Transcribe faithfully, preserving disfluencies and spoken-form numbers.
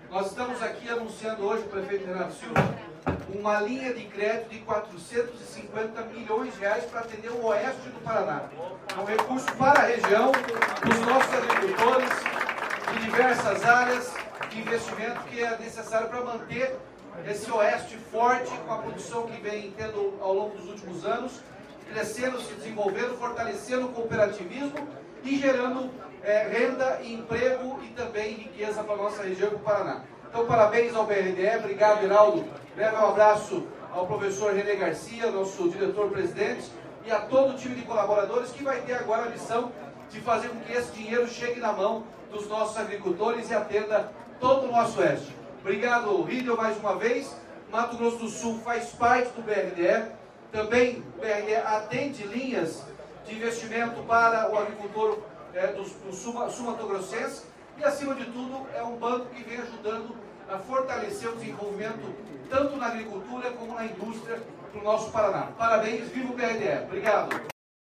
Nós estamos aqui anunciando hoje, o prefeito Renato Silva, uma linha de crédito de quatrocentos e cinquenta milhões de reais para atender o oeste do Paraná. É um recurso para a região, dos nossos agricultores, de diversas áreas de investimento que é necessário para manter esse oeste forte, com a produção que vem tendo ao longo dos últimos anos, crescendo, se desenvolvendo, fortalecendo o cooperativismo e gerando é, renda, emprego e também riqueza para a nossa região e para o Paraná. Então, parabéns ao B R D E, obrigado, Heraldo. Leve um abraço ao professor René Garcia, nosso diretor-presidente, e a todo o time de colaboradores que vai ter agora a missão de fazer com que esse dinheiro chegue na mão dos nossos agricultores e atenda todo o nosso oeste. Obrigado, Rídio, mais uma vez. Mato Grosso do Sul faz parte do B R D E. Também o B R D E atende linhas de investimento para o agricultor é, do, do sul-mato-grossense e, acima de tudo, é um banco que vem ajudando a fortalecer o desenvolvimento tanto na agricultura como na indústria do nosso Paraná. Parabéns, viva o B R D E. Obrigado.